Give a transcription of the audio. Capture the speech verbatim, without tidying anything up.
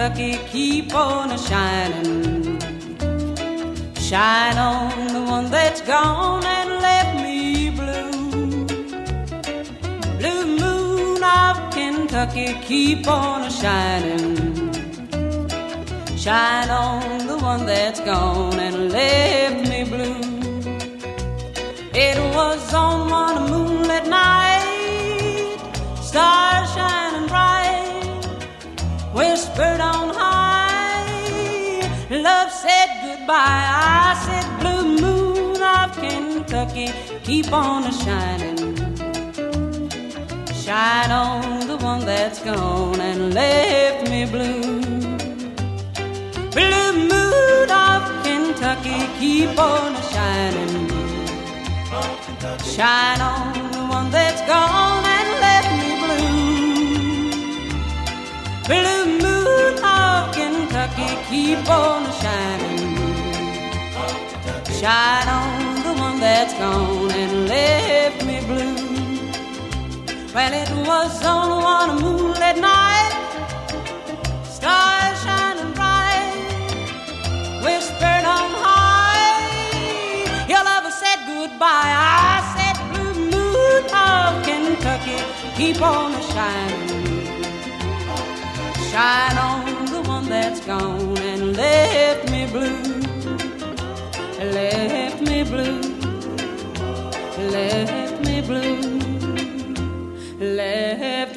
Kentucky, keep on a-shining. Shine on the one that's gone and left me blue. Blue moon of Kentucky, keep on a-shining. Shine on the one that's gone and left me blue. It was on one moonlit night, stars shining bright, whispered on high, love said goodbye. I said, blue moon of Kentucky, keep on a-shining. Shine on the one that's gone and left me blue. Blue moon of Kentucky, keep on a-shining. Shine on the one that's gone and left me blue. Blue moon of Kentucky, keep on a-shining. Shine on the one that's gone and left me blue. Well, it was on one moonlit night, stars shining bright, whispered on high, your lover said goodbye. I said, blue moon of Kentucky, keep on a-shining. Shine on the one that's gone and left me blue. Left me blue. Left me blue. Left